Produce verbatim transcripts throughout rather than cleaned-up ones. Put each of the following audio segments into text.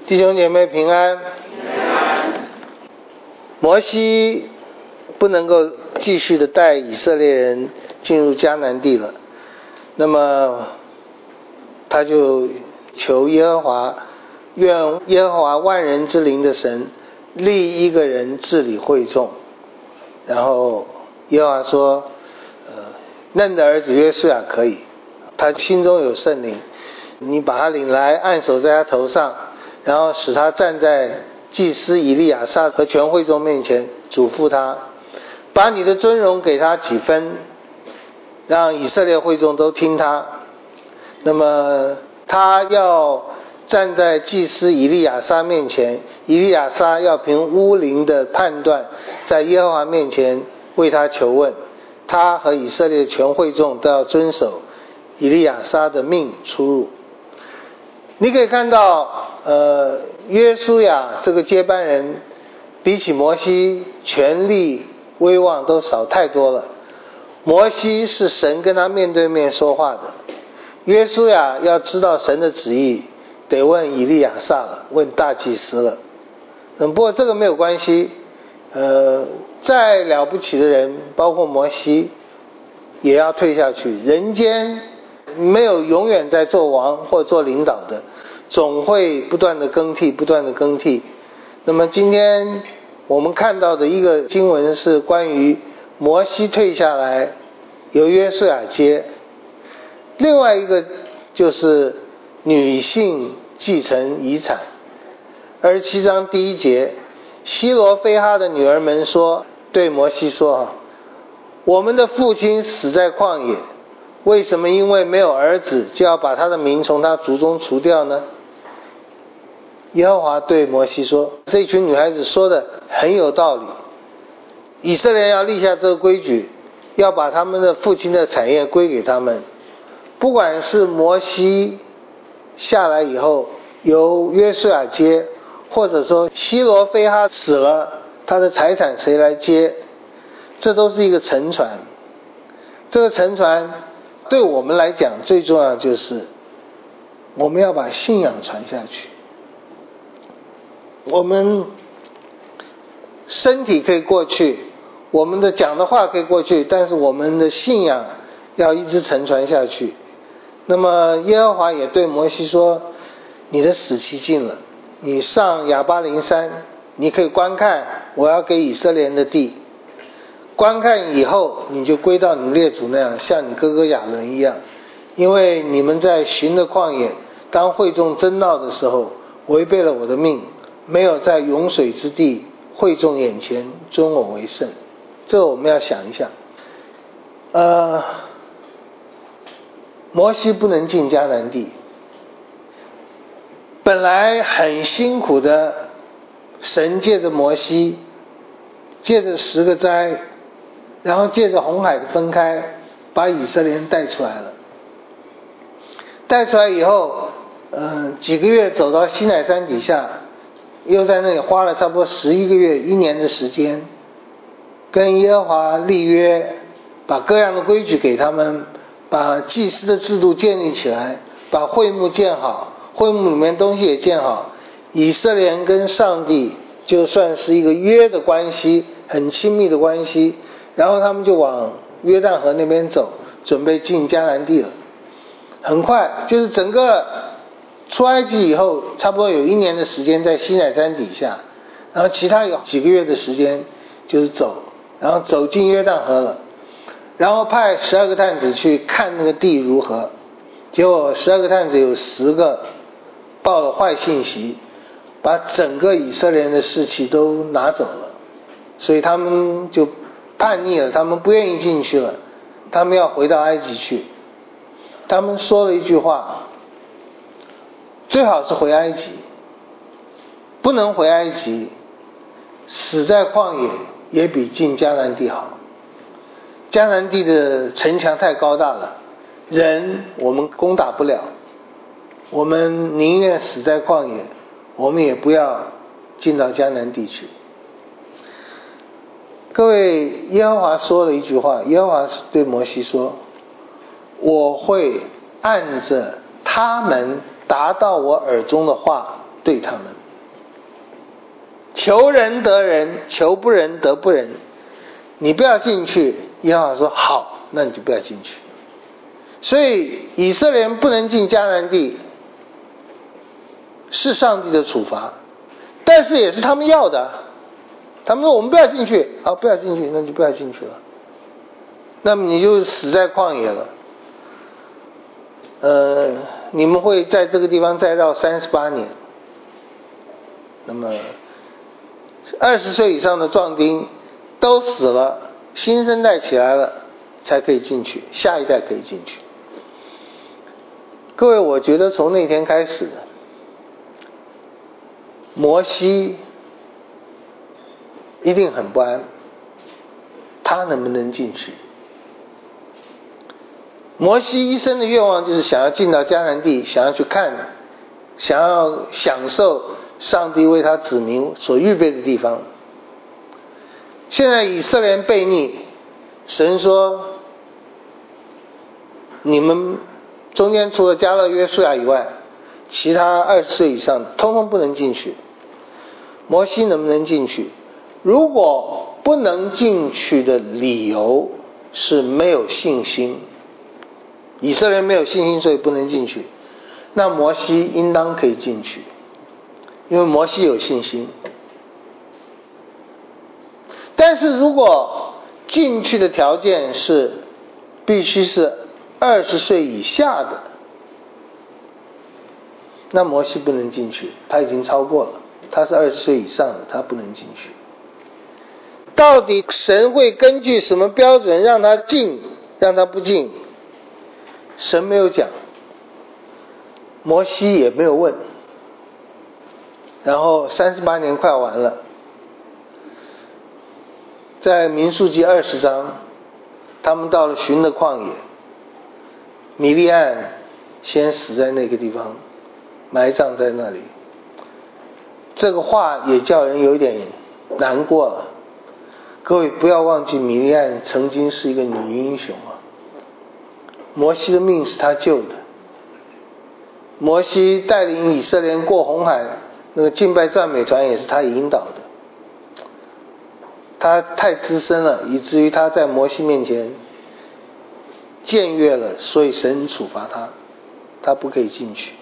弟兄姐妹平安。摩西不能够继续的带以色列人进入迦南地了，那么他就求耶和华，愿耶和华万人之灵的神立一个人治理会众。然后耶和华说，呃，嫩的儿子约书亚可以，他心中有圣灵，你把他领来，按手在他头上，然后使他站在祭司以利亚撒和全会众面前，嘱咐他，把你的尊荣给他几分，让以色列会众都听他。那么他要站在祭司以利亚撒面前，以利亚撒要凭乌灵的判断，在耶和华面前为他求问，他和以色列全会众都要遵守以利亚撒的命出入。你可以看到呃，约书亚这个接班人比起摩西权力威望都少太多了。摩西是神跟他面对面说话的，约书亚要知道神的旨意得问以利亚撒了，问大祭司了。嗯，不过这个没有关系，呃，再了不起的人包括摩西也要退下去，人间没有永远在做王或做领导的，总会不断的更替不断的更替。那么今天我们看到的一个经文是关于摩西退下来由约书亚接，另外一个就是女性继承遗产。二十七章第一节，希罗非哈的女儿们说，对摩西说，我们的父亲死在旷野，为什么因为没有儿子就要把他的名从他族中除掉呢？耶和华对摩西说，这群女孩子说的很有道理，以色列人要立下这个规矩，要把他们的父亲的产业归给他们。不管是摩西下来以后由约书亚接，或者说希罗非哈死了，他的财产谁来接，这都是一个沉传。这个沉传对我们来讲最重要的就是我们要把信仰传下去。我们身体可以过去，我们的讲的话可以过去，但是我们的信仰要一直沉传下去。那么耶和华也对摩西说，你的死期近了，你上亚巴琳山，你可以观看我要给以色列人的地，观看以后你就归到你列祖那样，像你哥哥亚伦一样，因为你们在寻的旷野，当会众争闹的时候违背了我的命，没有在涌水之地会众眼前尊我为圣。这个我们要想一下。呃，摩西不能进迦南地，本来很辛苦的，神借着摩西，借着十个灾，然后借着红海的分开，把以色列人带出来了。带出来以后，呃，几个月走到西乃山底下，又在那里花了差不多十一个月，一年的时间，跟耶和华立约，把各样的规矩给他们，把祭司的制度建立起来，把会幕建好，会幕里面东西也建好，以色列人跟上帝就算是一个约的关系，很亲密的关系。然后他们就往约旦河那边走，准备进迦南地了。很快就是整个出埃及以后，差不多有一年的时间在西乃山底下，然后其他有几个月的时间就是走，然后走进约旦河了，然后派十二个探子去看那个地如何。结果十二个探子有十个报了坏信息，把整个以色列人的士气都拿走了，所以他们就叛逆了，他们不愿意进去了，他们要回到埃及去。他们说了一句话，最好是回埃及，不能回埃及，死在旷野也比进迦南地好。迦南地的城墙太高大了，人我们攻打不了，我们宁愿死在旷野，我们也不要进到迦南地去。各位，耶和华说了一句话，耶和华对摩西说，我会按着他们达到我耳中的话对他们。求人得人，求不人得不人。你不要进去，耶和华说好，那你就不要进去。所以以色列人不能进迦南地，是上帝的处罚，但是也是他们要的。他们说我们不要进去，好，不要进去，那就不要进去了。那么你就死在旷野了。呃，你们会在这个地方再绕三十八年。那么二十岁以上的壮丁都死了，新生代起来了才可以进去，下一代可以进去。各位，我觉得从那天开始，摩西一定很不安，他能不能进去？摩西一生的愿望就是想要进到迦南地，想要去看，想要享受上帝为他子民所预备的地方。现在以色列人悖逆，神说你们中间除了迦勒约书亚以外，其他二十岁以上通通不能进去。摩西能不能进去？如果不能进去的理由是没有信心，以色列人没有信心所以不能进去，那摩西应当可以进去，因为摩西有信心。但是如果进去的条件是必须是二十岁以下的，那摩西不能进去，他已经超过了，他是二十岁以上的，他不能进去。到底神会根据什么标准让他进，让他不进？神没有讲，摩西也没有问。然后三十八年快完了，在民数记二十章，他们到了寻的旷野，米利暗先死在那个地方，埋葬在那里。这个话也叫人有点难过了。各位不要忘记，米利暗曾经是一个女英雄啊，摩西的命是他救的。摩西带领以色列人过红海，那个敬拜赞美团也是他引导的。他太资深了，以至于他在摩西面前僭越了，所以神处罚他，他不可以进去。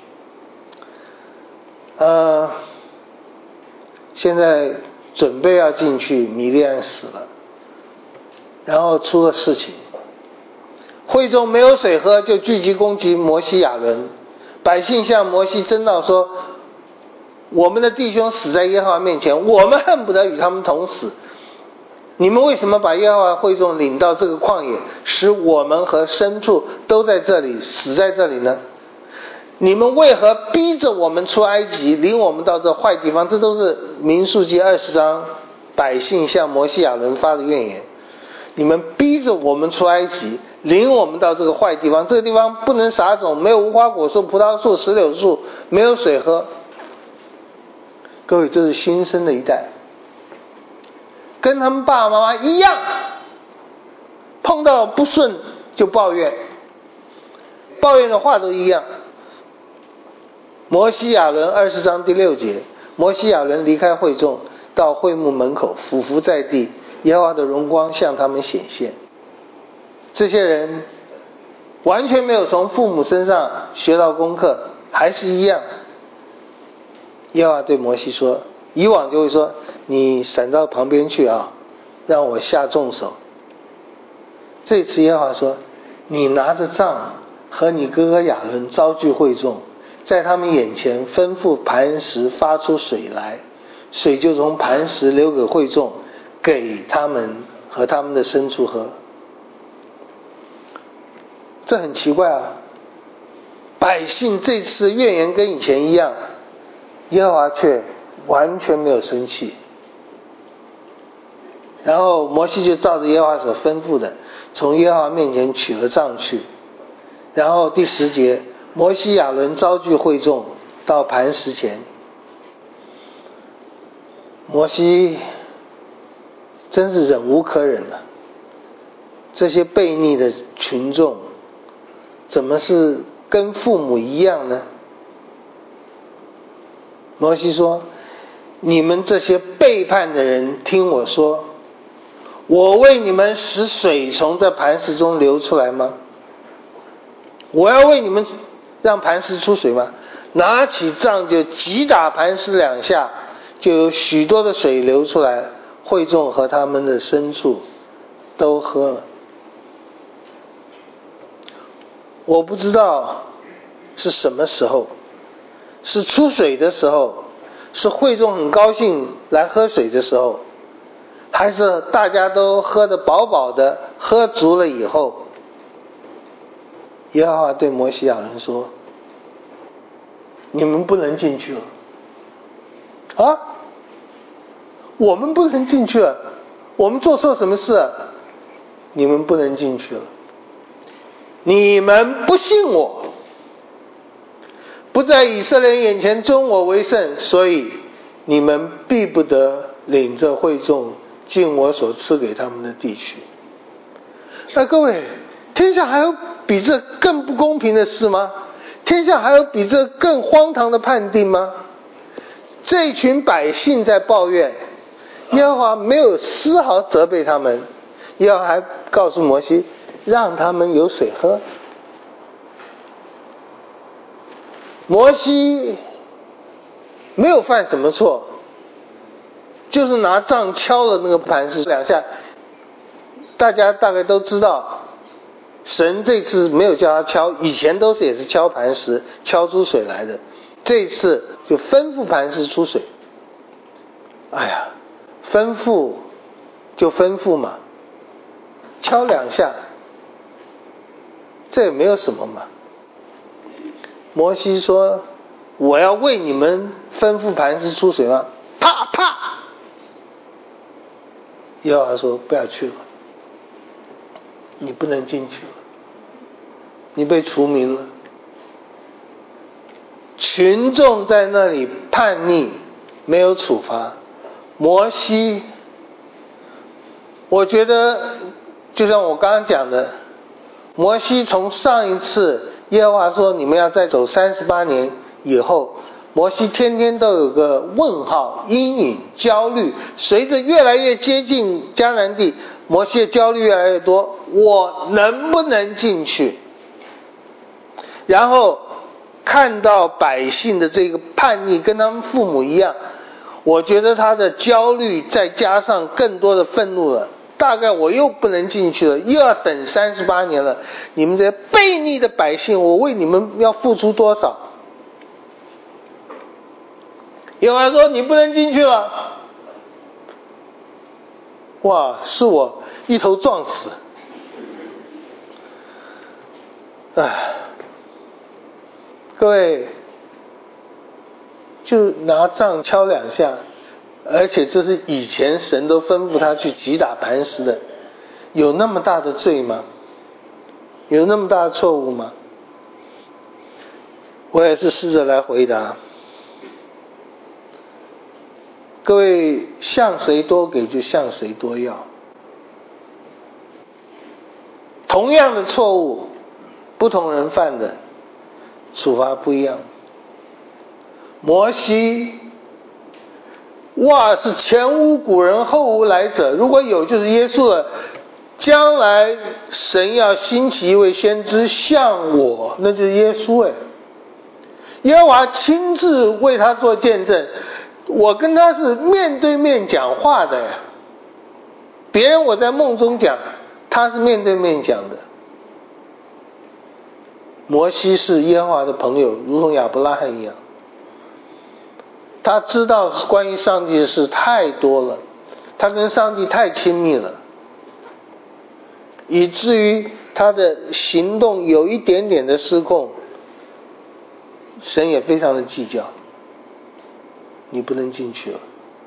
呃，现在准备要进去，米利暗死了，然后出了事情，会中没有水喝，就聚集攻击摩西亚伦。百姓向摩西争闹说，我们的弟兄死在耶和华面前，我们恨不得与他们同死。你们为什么把耶和华会众领到这个旷野，使我们和牲畜都在这里死在这里呢？你们为何逼着我们出埃及，领我们到这坏地方？这都是民数记二十章百姓向摩西亚伦发的怨言。你们逼着我们出埃及，领我们到这个坏地方，这个地方不能撒种，没有无花果树、葡萄树、石榴树，没有水喝。各位，这是新生的一代，跟他们爸爸妈妈一样，碰到不顺就抱怨，抱怨的话都一样。摩西亚伦二十章第六节，摩西亚伦离开会众，到会幕门口，俯伏在地，耶和华的荣光向他们显现。这些人完全没有从父母身上学到功课，还是一样。耶和华对摩西说，以往就会说，你闪到旁边去啊，让我下重手。这次耶和华说，你拿着杖和你哥哥亚伦招聚会众，在他们眼前吩咐磐石发出水来，水就从磐石流给会众，给他们和他们的牲畜喝。这很奇怪啊，百姓这次怨言跟以前一样，耶和华却完全没有生气。然后摩西就照着耶和华所吩咐的，从耶和华面前取了杖去。然后第十节，摩西亚伦招聚会众到磐石前。摩西真是忍无可忍了，这些悖逆的群众怎么是跟父母一样呢？ 摩西说，你们这些背叛的人，听我说，我为你们使水从这磐石中流出来吗？我要为你们让磐石出水吗？拿起杖就击打磐石两下，就有许多的水流出来，会众和他们的牲畜都喝了。我不知道是什么时候，是出水的时候，是会众很高兴来喝水的时候，还是大家都喝得饱饱的，喝足了以后，耶和华对摩西亚人说，你们不能进去了。啊？我们不能进去了？我们做错什么事？你们不能进去了。你们不信我，不在以色列人眼前尊我为圣，所以你们必不得领着会众进我所赐给他们的地区。那各位，天下还有比这更不公平的事吗？天下还有比这更荒唐的判定吗？这群百姓在抱怨，耶和华没有丝毫责备他们，耶和华还告诉摩西，让他们有水喝。摩西没有犯什么错，就是拿杖敲了那个磐石两下。大家大概都知道，神这次没有叫他敲，以前都是也是敲磐石敲出水来的，这一次就吩咐磐石出水。哎呀，吩咐就吩咐嘛，敲两下这也没有什么嘛。摩西说，我要为你们吩咐磐石出水吗？啪啪，耶和华说，不要去了，你不能进去了，你被除名了。群众在那里叛逆，没有处罚。摩西，我觉得就像我刚刚讲的，摩西从上一次耶和华说你们要再走三十八年以后，摩西天天都有个问号、阴影、焦虑。随着越来越接近迦南地，摩西的焦虑越来越多，我能不能进去？然后看到百姓的这个叛逆，跟他们父母一样，我觉得他的焦虑再加上更多的愤怒了。大概我又不能进去了，又要等三十八年了。你们这些悖逆的百姓，我为你们要付出多少？耶和华说你不能进去了。哇，是我一头撞死。唉，各位，就拿杖敲两下，而且这是以前神都吩咐他去击打磐石的，有那么大的罪吗？有那么大的错误吗？我也是试着来回答。各位，向谁多给就向谁多要。同样的错误，不同人犯的处罚不一样。摩西，哇，是前无古人后无来者，如果有就是耶稣了。将来神要兴起一位先知像我，那就是耶稣。哎，耶和华亲自为他做见证，我跟他是面对面讲话的。别人我在梦中讲，他是面对面讲的。摩西是耶和华的朋友，如同亚伯拉罕一样，他知道关于上帝的事太多了，他跟上帝太亲密了，以至于他的行动有一点点的失控，神也非常的计较，你不能进去了。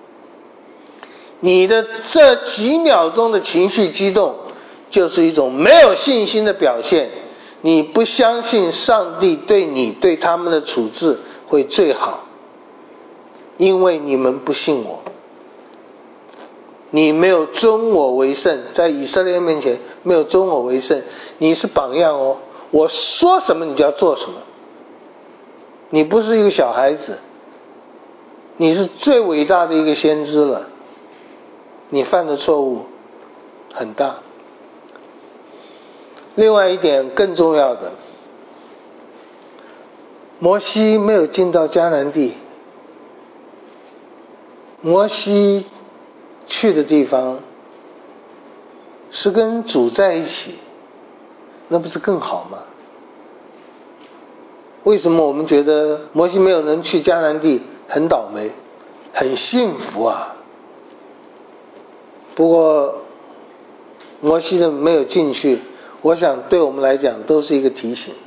你的这几秒钟的情绪激动，就是一种没有信心的表现。你不相信上帝对你对他们的处置会最好，因为你们不信我，你没有尊我为圣，在以色列面前没有尊我为圣，你是榜样哦，我说什么你就要做什么，你不是一个小孩子， 你是最伟大的一个先知了，你犯的错误很大。另外一点更重要的，摩西没有进到迦南地，摩西去的地方是跟主在一起，那不是更好吗？为什么我们觉得摩西没有能去迦南地很倒霉？很幸福啊！不过摩西的没有进去，我想对我们来讲都是一个提醒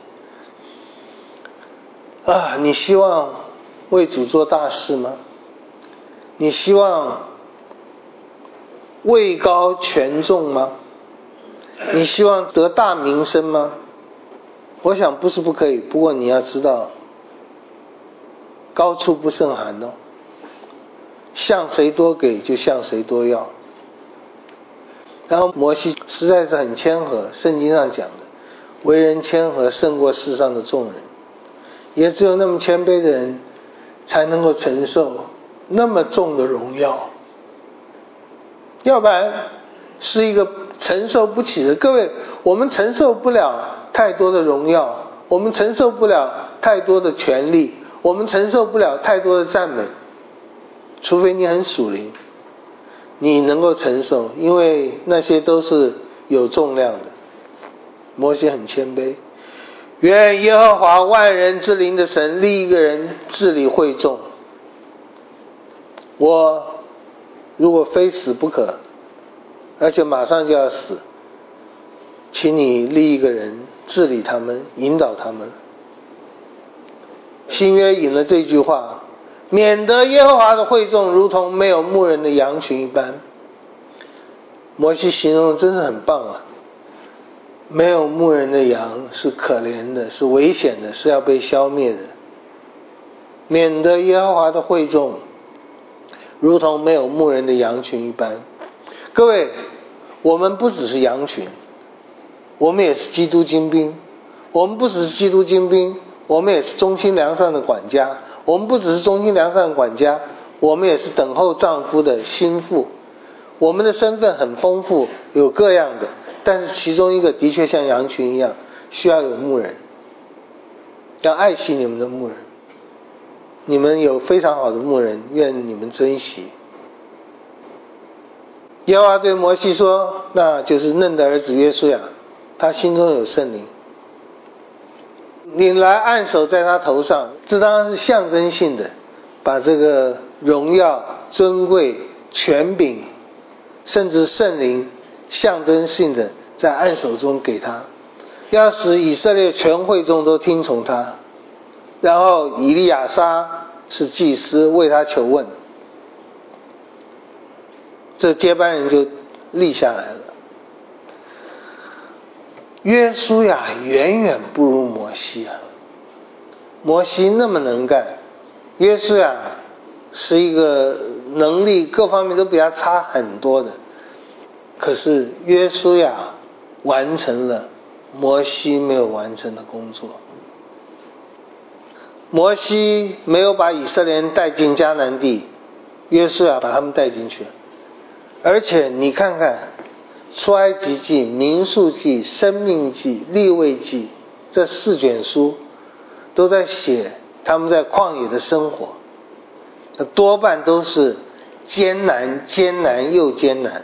啊！你希望为主做大事吗？你希望位高权重吗？你希望得大名声吗？我想不是不可以，不过你要知道，高处不胜寒哦。向谁多给就向谁多要。然后摩西实在是很谦和，圣经上讲的，为人谦和胜过世上的众人，也只有那么谦卑的人才能够承受那么重的荣耀，要不然是一个承受不起的。各位，我们承受不了太多的荣耀，我们承受不了太多的权利，我们承受不了太多的赞美，除非你很属灵，你能够承受，因为那些都是有重量的。摩西很谦卑，愿耶和华万人之灵的神立一个人治理会众，我如果非死不可，而且马上就要死，请你立一个人治理他们，引导他们。新约引了这句话，免得耶和华的会众如同没有牧人的羊群一般。摩西形容的真是很棒啊！没有牧人的羊是可怜的，是危险的，是要被消灭的。免得耶和华的会众如同没有牧人的羊群一般。各位，我们不只是羊群，我们也是基督精兵。我们不只是基督精兵，我们也是忠心良善的管家。我们不只是忠心良善的管家，我们也是等候丈夫的心腹。我们的身份很丰富，有各样的，但是其中一个的确像羊群一样，需要有牧人，要爱惜你们的牧人。你们有非常好的牧人，愿你们珍惜。耶和华对摩西说，那就是嫩的儿子约书亚，他心中有圣灵，你来按手在他头上，这当然是象征性的，把这个荣耀、尊贵、权柄甚至圣灵象征性的在按手中给他，要使以色列全会众都听从他。然后以利亚撒是祭司，为他求问，这接班人就立下来了。约书亚远远不如摩西啊，摩西那么能干，约书亚是一个能力各方面都比他差很多的，可是约书亚完成了摩西没有完成的工作。摩西没有把以色列人带进迦南地，约书亚把他们带进去。而且你看看出埃及记、民数记、生命记、利未记这四卷书都在写他们在旷野的生活，多半都是艰难艰难又艰难。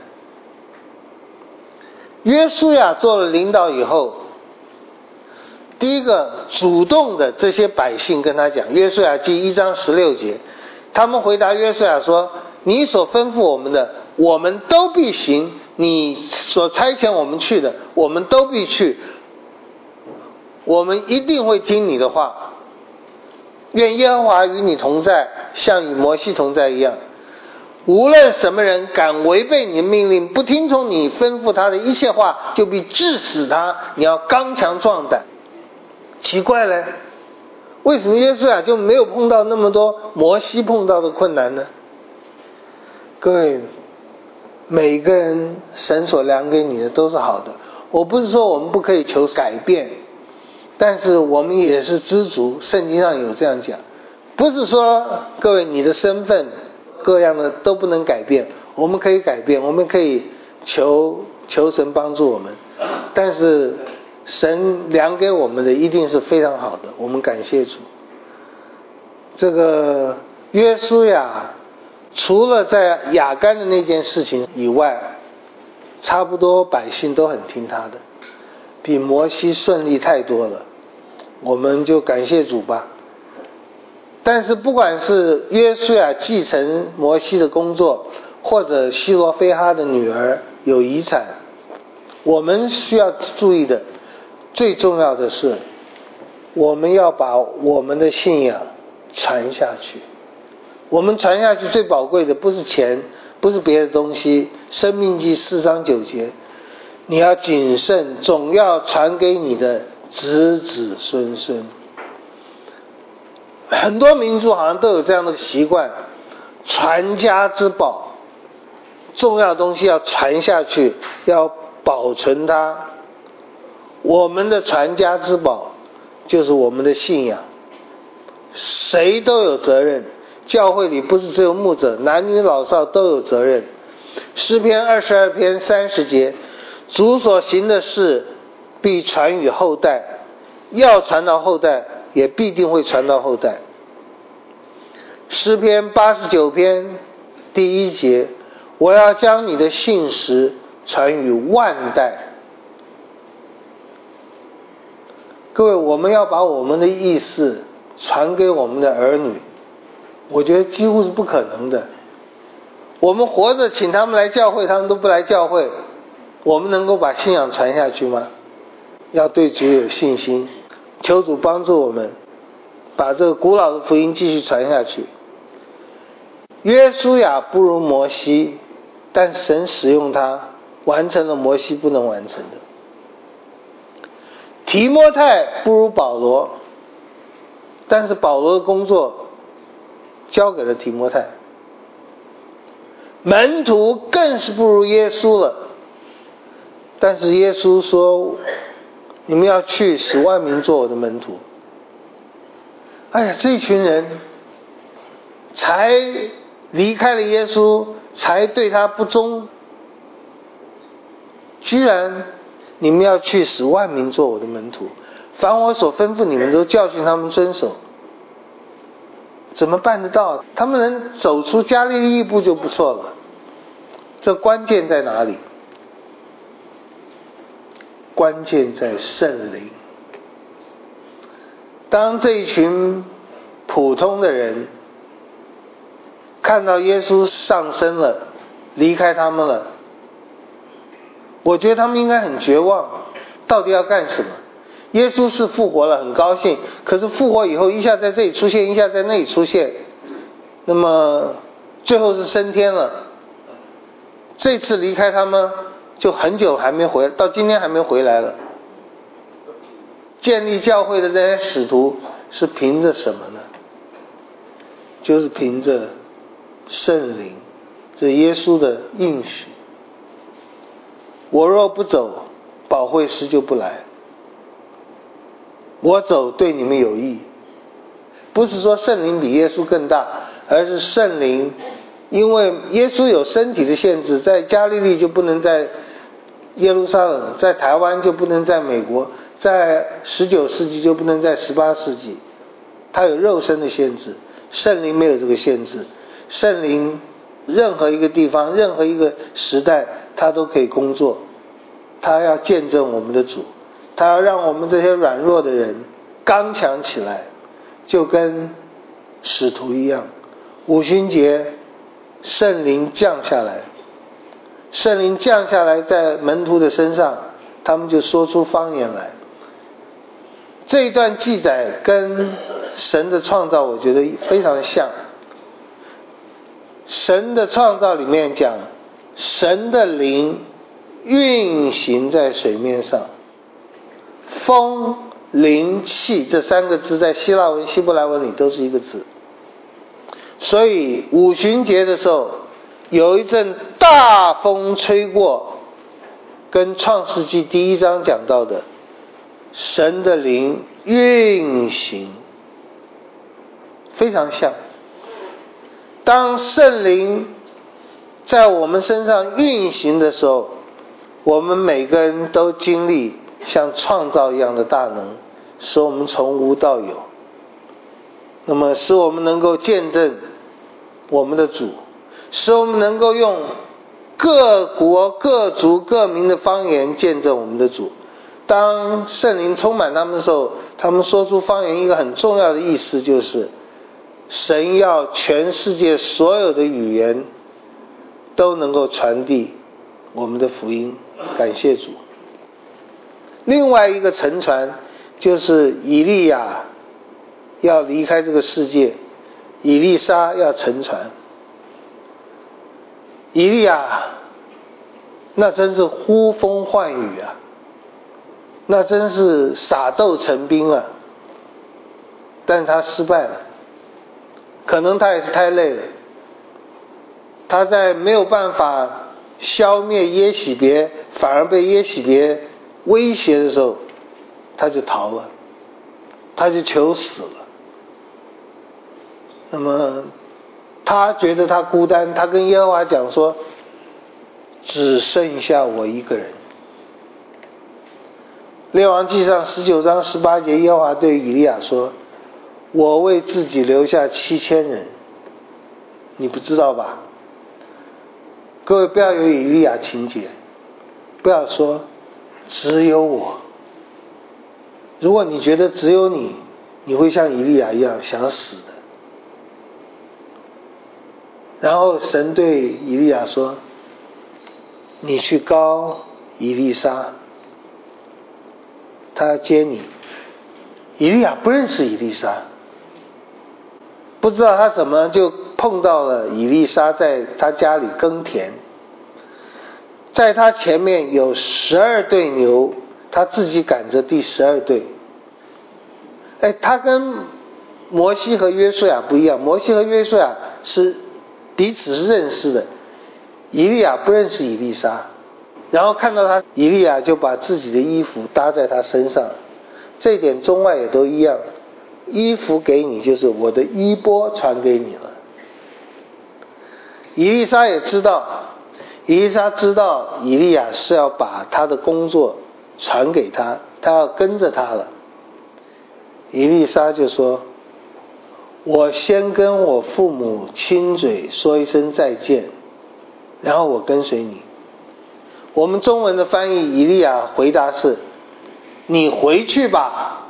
约书亚做了领导以后，第一个主动的这些百姓跟他讲，约书亚记一章十六节，他们回答约书亚说，你所吩咐我们的我们都必行，你所差遣我们去的我们都必去，我们一定会听你的话。愿耶和华与你同在，像与摩西同在一样。无论什么人敢违背你的命令，不听从你吩咐他的一切话，就必治死他。你要刚强壮胆。奇怪了，为什么约书亚就没有碰到那么多摩西碰到的困难呢？各位，每个人神所量给你的都是好的，我不是说我们不可以求改变，但是我们也是知足，圣经上有这样讲， 不是说各位你的身份各样的都不能改变，我们可以改变，我们可以求求神帮助我们，但是神量给我们的一定是非常好的，我们感谢主。这个约书亚除了在亚干的那件事情以外，差不多百姓都很听他的，比摩西顺利太多了，我们就感谢主吧。但是不管是约书亚继承摩西的工作，或者希罗非哈的女儿有遗产，我们需要注意的最重要的是，我们要把我们的信仰传下去。我们传下去最宝贵的不是钱，不是别的东西。申命记四章九节，你要谨慎，总要传给你的子子孙孙。很多民族好像都有这样的习惯，传家之宝，重要的东西要传下去，要保存它。我们的传家之宝就是我们的信仰，谁都有责任，教会里不是只有牧者，男女老少都有责任。诗篇二十二篇三十节，主所行的事必传与后代，要传到后代，也必定会传到后代。诗篇八十九篇第一节，我要将你的信实传与万代。各位，我们要把我们的意思传给我们的儿女，我觉得几乎是不可能的。我们活着请他们来教会，他们都不来教会，我们能够把信仰传下去吗？要对主有信心，求主帮助我们把这个古老的福音继续传下去。约书亚不如摩西，但神使用他完成了摩西不能完成的。提摩太不如保罗，但是保罗的工作交给了提摩太。门徒更是不如耶稣了，但是耶稣说，你们要去使万民做我的门徒。哎呀，这群人才离开了耶稣，才对他不忠，居然你们要去使万民做我的门徒，凡我所吩咐你们都教训他们遵守。怎么办得到？他们能走出加利利一步就不错了。这关键在哪里？关键在圣灵。当这一群普通的人看到耶稣上升了，离开他们了，我觉得他们应该很绝望，到底要干什么？耶稣是复活了，很高兴，可是复活以后一下在这里出现，一下在那里出现，那么最后是升天了。这次离开他们就很久还没回来，到今天还没回来了。建立教会的这些使徒是凭着什么呢？就是凭着圣灵，这耶稣的应许。我若不走，保惠师就不来。我走对你们有益，不是说圣灵比耶稣更大，而是圣灵，因为耶稣有身体的限制，在加利利就不能在耶路撒冷，在台湾就不能在美国，在十九世纪就不能在十八世纪，他有肉身的限制。圣灵没有这个限制，圣灵任何一个地方，任何一个时代，他都可以工作，他要见证我们的主，他要让我们这些软弱的人刚强起来，就跟使徒一样。五旬节圣灵降下来，圣灵降下来在门徒的身上，他们就说出方言来。这一段记载跟神的创造我觉得非常像。神的创造里面讲，神的灵运行在水面上，风灵气这三个字在希腊文希伯来文里都是一个字。所以五旬节的时候有一阵大风吹过，跟创世纪第一章讲到的神的灵运行， 非常像。当圣灵在我们身上运行的时候，我们每个人都经历像创造一样的大能，使我们从无到有，那么使我们能够见证我们的主，使我们能够用各国各族各民的方言见证我们的主。当圣灵充满他们的时候，他们说出方言一个很重要的意思，就是神要全世界所有的语言都能够传递我们的福音，感谢主。另外一个沉船就是以利亚要离开这个世界，以利沙要沉船。以利亚那真是呼风唤雨啊，那真是撒豆成兵啊，但是他失败了，可能他也是太累了，他在没有办法消灭耶洗别，反而被耶洗别威胁的时候，他就逃了，他就求死了。那么他觉得他孤单，他跟耶和华讲说，只剩下我一个人。列王纪上十九章十八节，耶和华对以利亚说，我为自己留下七千人，你不知道吧？各位不要有以利亚情节，不要说只有我。如果你觉得只有你，你会像以利亚一样想死的。然后神对以利亚说，你去膏以利沙，他要接你。以利亚不认识以利沙，不知道他怎么就碰到了以利沙在他家里耕田，在他前面有十二对牛，他自己赶着第十二对。哎，他跟摩西和约书亚不一样，摩西和约书亚是彼此是认识的，以利亚不认识以利沙。然后看到他，以利亚就把自己的衣服搭在他身上，这一点中外也都一样，衣服给你就是我的衣钵传给你了。以利沙也知道，以利沙知道以利亚是要把他的工作传给他，他要跟着他了。以利沙就说，我先跟我父母亲嘴说一声再见，然后我跟随你。我们中文的翻译，以利亚回答是，你回去吧。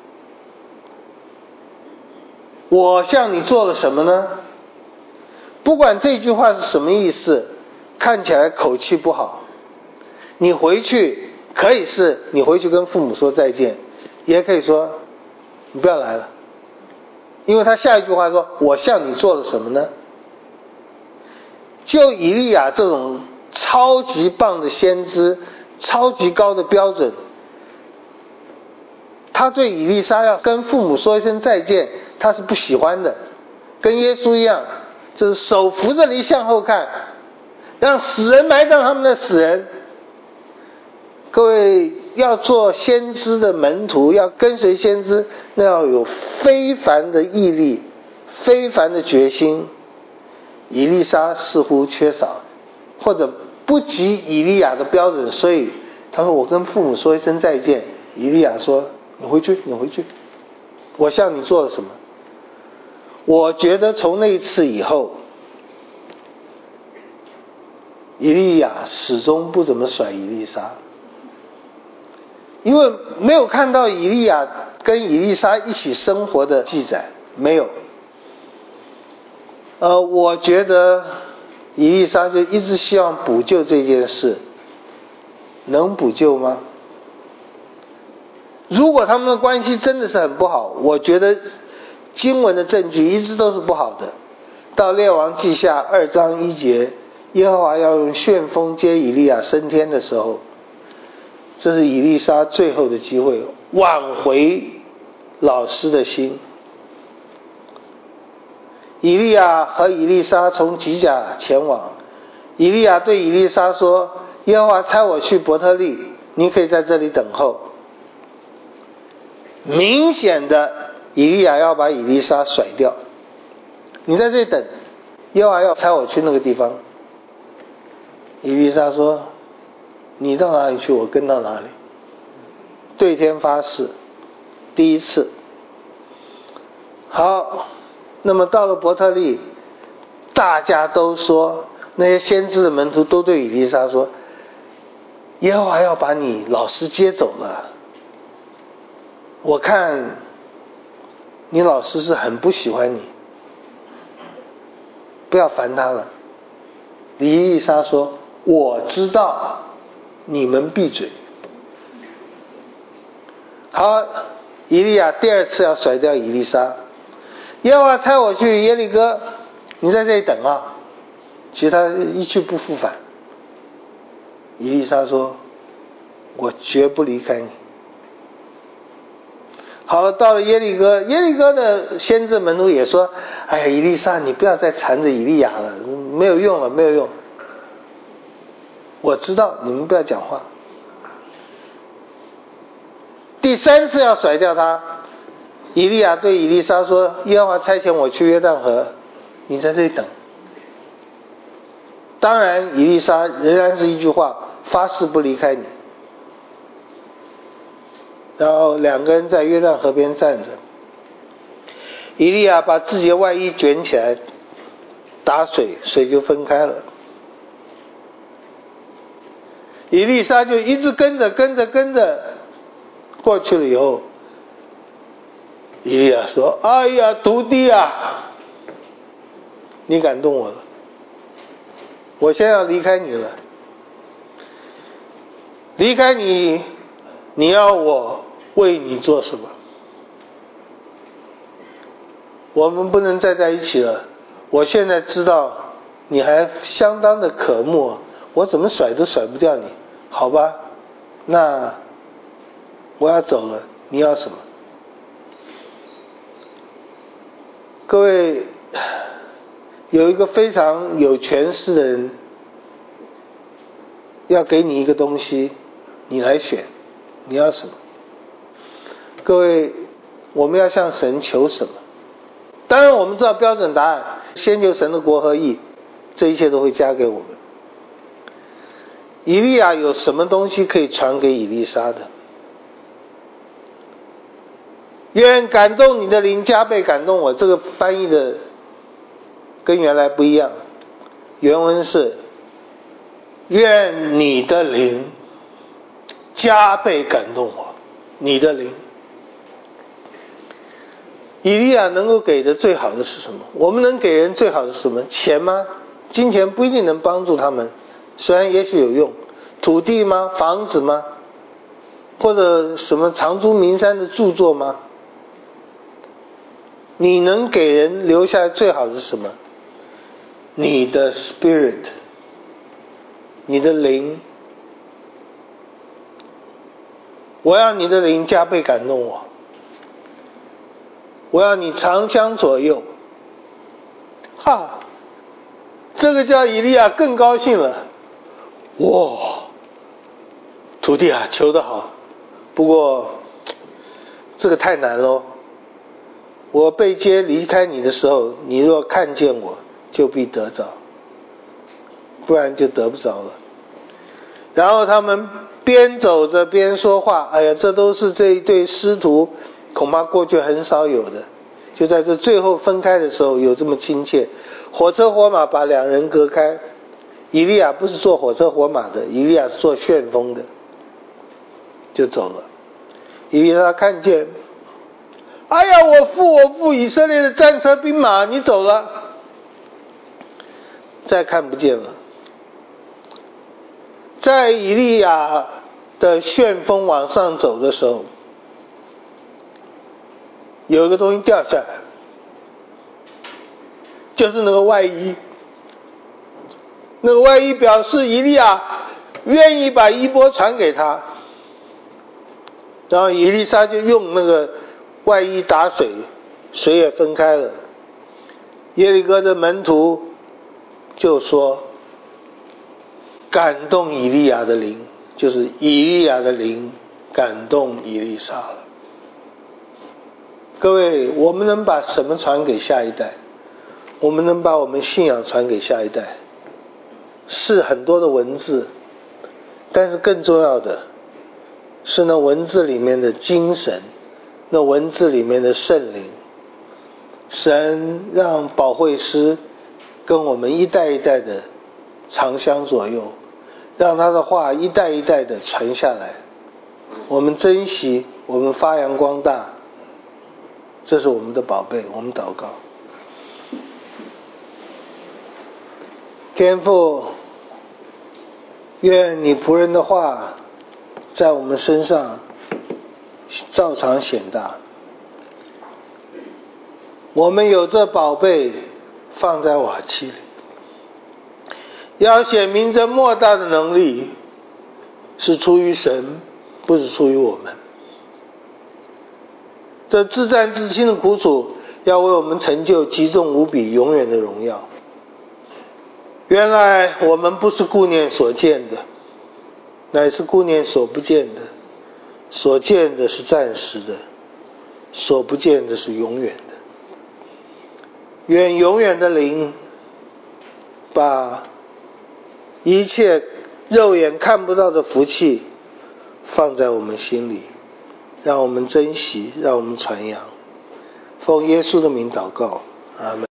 我向你做了什么呢？不管这句话是什么意思，看起来口气不好。你回去可以是你回去跟父母说再见，也可以说你不要来了。因为他下一句话说，我向你做了什么呢？就以利亚这种超级棒的先知，超级高的标准，他对以利沙要跟父母说一声再见，他是不喜欢的，跟耶稣一样，就是手扶着犁向后看，让死人埋葬他们的死人。各位要做先知的门徒，要跟随先知，那要有非凡的毅力，非凡的决心。以利沙似乎缺少，或者不及以利亚的标准，所以他说我跟父母说一声再见。以利亚说，你回去你回去，我向你做了什么？我觉得从那一次以后，以利亚始终不怎么甩以利沙，因为没有看到以利亚跟以利沙一起生活的记载，没有。呃，我觉得以利沙就一直希望补救这件事，能补救吗？如果他们的关系真的是很不好，我觉得经文的证据一直都是不好的。到列王记下二章一节，耶和华要用旋风接以利亚升天的时候，这是以利沙最后的机会，挽回老师的心。以利亚和以利沙从吉甲前往，以利亚对以利沙说，耶和华差我去伯特利，你可以在这里等候。明显的以利亚要把以利沙甩掉， 你在这里等，耶和华要差我去那个地方。以利沙说，你到哪里去，我跟到哪里。对天发誓，第一次。好，那么到了伯特利，大家都说，那些先知的门徒都对以利沙说，耶和华要把你老师接走了。我看你老师是很不喜欢你，不要烦他了。以利沙说，我知道，你们闭嘴。好，以利亚第二次要甩掉以利沙。耶和华差我去耶利哥，你在这里等啊。其实他一去不复返。以利沙说，我绝不离开你。好了，到了耶利哥，耶利哥的先知门徒也说，哎呀，以利沙，你不要再缠着以利亚了，没有用了，没有用。我知道，你们不要讲话。第三次要甩掉他，以利亚对以利沙说，耶和华差遣我去约旦河，你在这里等。当然以利沙仍然是一句话，发誓不离开你。然后两个人在约旦河边站着，以利亚把自己的外衣卷起来打水，水就分开了。以利沙就一直跟着跟着跟着过去了以后，以利亚说，哎呀，徒弟啊，你感动我了，我现在要离开你了。离开你，你要我为你做什么？我们不能再在一起了。我现在知道你还相当的渴慕，我怎么甩都甩不掉你，好吧？那我要走了，你要什么？各位，有一个非常有权势的人要给你一个东西，你来选，你要什么？各位，我们要向神求什么？当然我们知道标准答案，先求神的国和义，这一切都会加给我们。以利亚有什么东西可以传给以利沙的？愿感动你的灵加倍感动我，这个翻译的跟原来不一样，原文是愿你的灵加倍感动我，你的灵。以利亚能够给的最好的是什么？我们能给人最好的是什么？钱吗？金钱不一定能帮助他们，虽然也许有用。土地吗？房子吗？或者什么长租名山的著作吗？你能给人留下来最好的是什么？你的 spirit， 你的灵。我要你的灵加倍感动我，我要你长相左右。哈，这个叫以利亚更高兴了。哇，徒弟啊，求得好，不过这个太难咯。我被接离开你的时候，你若看见我，就必得着，不然就得不着了。然后他们边走着边说话，哎呀，这都是这一对师徒恐怕过去很少有的，就在这最后分开的时候有这么亲切。火车火马把两人隔开，以利亚不是坐火车火马的，以利亚是坐旋风的，就走了。以利亚看见，哎呀，我父我父，以色列的战车兵马，你走了，再看不见了。在以利亚的旋风往上走的时候，有一个东西掉下来，就是那个外衣。那个外衣表示以利亚愿意把衣钵传给他，然后以利沙就用那个外衣打水，水也分开了。耶利哥的门徒就说，感动以利亚的灵，就是以利亚的灵感动以利沙了。各位，我们能把什么传给下一代？ 我们能把我们信仰传给下一代。是很多的文字，但是更重要的是那文字里面的精神，那文字里面的圣灵。神让保惠师跟我们一代一代的长相左右，让他的话一代一代的传下来，我们珍惜，我们发扬光大，这是我们的宝贝。我们祷告。天父，愿你仆人的话在我们身上照常显大。我们有这宝贝放在瓦器里，要显明这莫大的能力是出于神，不是出于我们。这至战至轻的苦楚要为我们成就极重无比永远的荣耀。原来我们不是顾念所见的，乃是顾念所不见的。所见的是暂时的，所不见的是永远的。愿永远的灵把一切肉眼看不到的福气放在我们心里，让我们珍惜，让我们传扬。奉耶稣的名祷告，阿们。